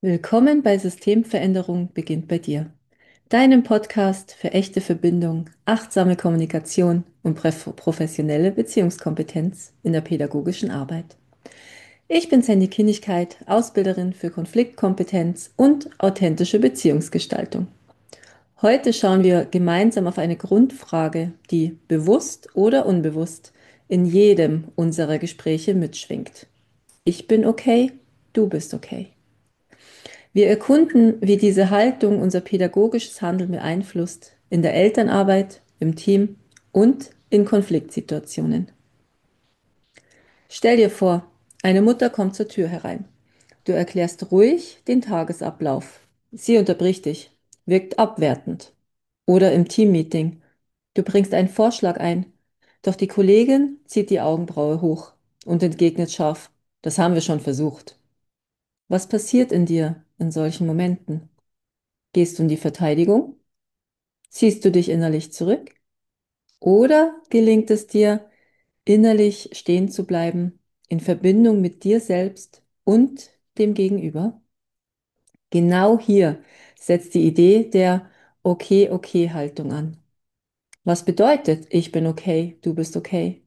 Willkommen bei Systemveränderung beginnt bei dir. Deinem Podcast für echte Verbindung, achtsame Kommunikation und professionelle Beziehungskompetenz in der pädagogischen Arbeit. Ich bin Sandy Kinnigkeit, Ausbilderin für Konfliktkompetenz und authentische Beziehungsgestaltung. Heute schauen wir gemeinsam auf eine Grundfrage, die bewusst oder unbewusst in jedem unserer Gespräche mitschwingt. Ich bin okay, du bist okay. Wir erkunden, wie diese Haltung unser pädagogisches Handeln beeinflusst, in der Elternarbeit, im Team und in Konfliktsituationen. Stell dir vor, eine Mutter kommt zur Tür herein. Du erklärst ruhig den Tagesablauf. Sie unterbricht dich, wirkt abwertend. Oder im Teammeeting. Du bringst einen Vorschlag ein, doch die Kollegin zieht die Augenbraue hoch und entgegnet scharf, das haben wir schon versucht. Was passiert in dir in solchen Momenten? Gehst du in die Verteidigung? Ziehst du dich innerlich zurück? Oder gelingt es dir, innerlich stehen zu bleiben, in Verbindung mit dir selbst und dem Gegenüber? Genau hier setzt die Idee der Okay-Okay-Haltung an. Was bedeutet, ich bin okay, du bist okay?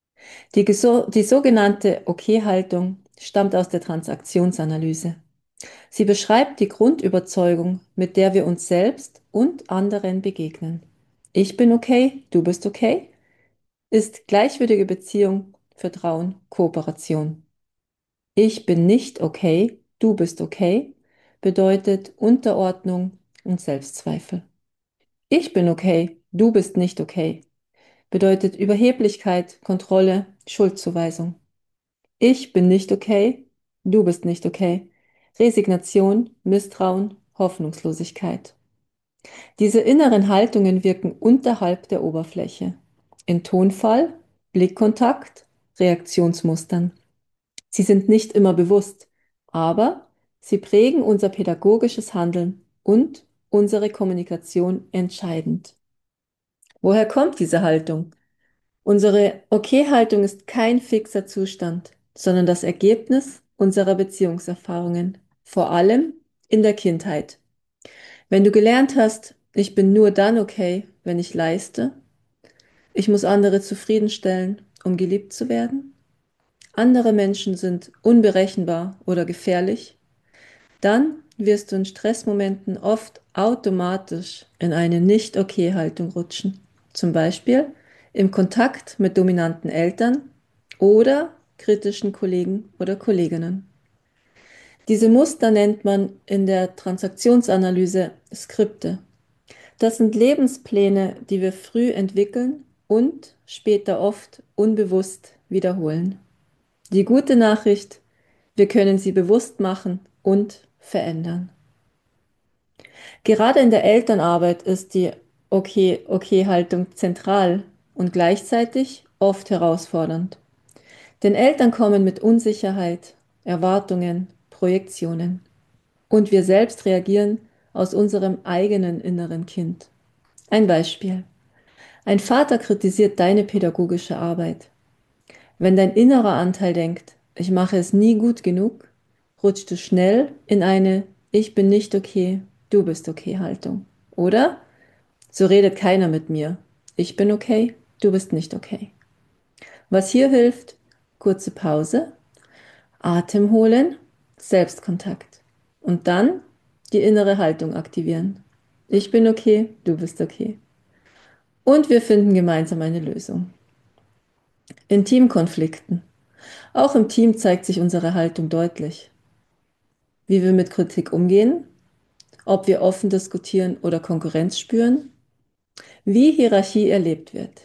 Die sogenannte Okay-Haltung stammt aus der Transaktionsanalyse. Sie beschreibt die Grundüberzeugung, mit der wir uns selbst und anderen begegnen. Ich bin okay, du bist okay, ist gleichwürdige Beziehung, Vertrauen, Kooperation. Ich bin nicht okay, du bist okay, bedeutet Unterordnung und Selbstzweifel. Ich bin okay, du bist nicht okay, bedeutet Überheblichkeit, Kontrolle, Schuldzuweisung. Ich bin nicht okay, du bist nicht okay. Resignation, Misstrauen, Hoffnungslosigkeit. Diese inneren Haltungen wirken unterhalb der Oberfläche. In Tonfall, Blickkontakt, Reaktionsmustern. Sie sind nicht immer bewusst, aber sie prägen unser pädagogisches Handeln und unsere Kommunikation entscheidend. Woher kommt diese Haltung? Unsere Okay-Haltung ist kein fixer Zustand, sondern das Ergebnis unserer Beziehungserfahrungen, vor allem in der Kindheit. Wenn du gelernt hast, ich bin nur dann okay, wenn ich leiste, ich muss andere zufriedenstellen, um geliebt zu werden, andere Menschen sind unberechenbar oder gefährlich, dann wirst du in Stressmomenten oft automatisch in eine Nicht-Okay-Haltung rutschen. Zum Beispiel im Kontakt mit dominanten Eltern oder kritischen Kollegen oder Kolleginnen. Diese Muster nennt man in der Transaktionsanalyse Skripte. Das sind Lebenspläne, die wir früh entwickeln und später oft unbewusst wiederholen. Die gute Nachricht, wir können sie bewusst machen und verändern. Gerade in der Elternarbeit ist die Okay-Okay-Haltung zentral und gleichzeitig oft herausfordernd. Denn Eltern kommen mit Unsicherheit, Erwartungen, Projektionen. Und wir selbst reagieren aus unserem eigenen inneren Kind. Ein Beispiel. Ein Vater kritisiert deine pädagogische Arbeit. Wenn dein innerer Anteil denkt, ich mache es nie gut genug, rutscht du schnell in eine Ich bin nicht okay, du bist okay Haltung. Oder? So redet keiner mit mir. Ich bin okay, du bist nicht okay. Was hier hilft? Kurze Pause, Atem holen, Selbstkontakt. Und dann die innere Haltung aktivieren. Ich bin okay, du bist okay. Und wir finden gemeinsam eine Lösung. In Teamkonflikten. Auch im Team zeigt sich unsere Haltung deutlich. Wie wir mit Kritik umgehen, ob wir offen diskutieren oder Konkurrenz spüren, wie Hierarchie erlebt wird.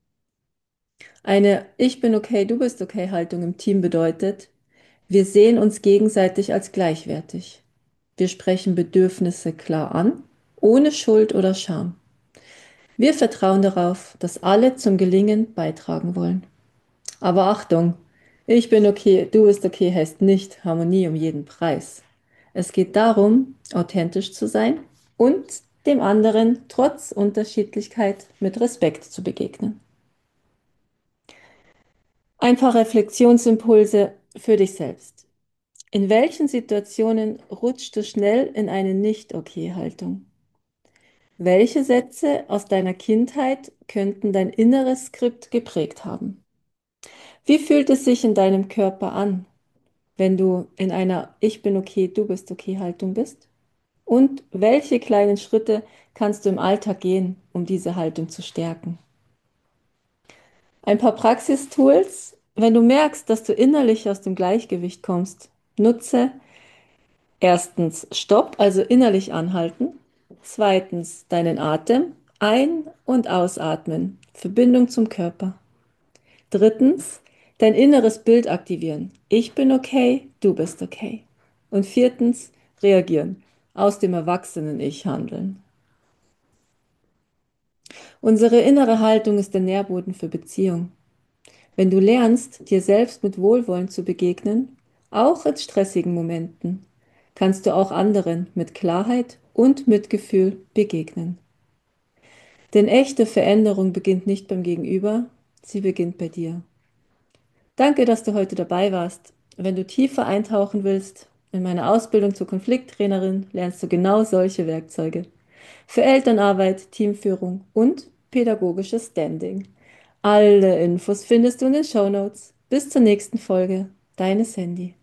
Eine Ich bin okay, du bist okay Haltung im Team bedeutet, wir sehen uns gegenseitig als gleichwertig. Wir sprechen Bedürfnisse klar an, ohne Schuld oder Scham. Wir vertrauen darauf, dass alle zum Gelingen beitragen wollen. Aber Achtung, ich bin okay, du bist okay heißt nicht Harmonie um jeden Preis. Es geht darum, authentisch zu sein und dem anderen trotz Unterschiedlichkeit mit Respekt zu begegnen. Ein paar Reflexionsimpulse für dich selbst. In welchen Situationen rutschst du schnell in eine Nicht-Okay-Haltung? Welche Sätze aus deiner Kindheit könnten dein inneres Skript geprägt haben? Wie fühlt es sich in deinem Körper an, wenn du in einer Ich bin okay, du bist okay Haltung bist? Und welche kleinen Schritte kannst du im Alltag gehen, um diese Haltung zu stärken? Ein paar Praxistools. Wenn du merkst, dass du innerlich aus dem Gleichgewicht kommst, nutze erstens Stopp, also innerlich anhalten. Zweitens deinen Atem ein- und ausatmen, Verbindung zum Körper. Drittens dein inneres Bild aktivieren. Ich bin okay, du bist okay. Und viertens reagieren, aus dem Erwachsenen-Ich handeln. Unsere innere Haltung ist der Nährboden für Beziehung. Wenn du lernst, dir selbst mit Wohlwollen zu begegnen, auch in stressigen Momenten, kannst du auch anderen mit Klarheit und Mitgefühl begegnen. Denn echte Veränderung beginnt nicht beim Gegenüber, sie beginnt bei dir. Danke, dass du heute dabei warst. Wenn du tiefer eintauchen willst, in meiner Ausbildung zur Konflikttrainerin lernst du genau solche Werkzeuge. Für Elternarbeit, Teamführung und pädagogisches Standing. Alle Infos findest du in den Shownotes. Bis zur nächsten Folge. Deine Sandy.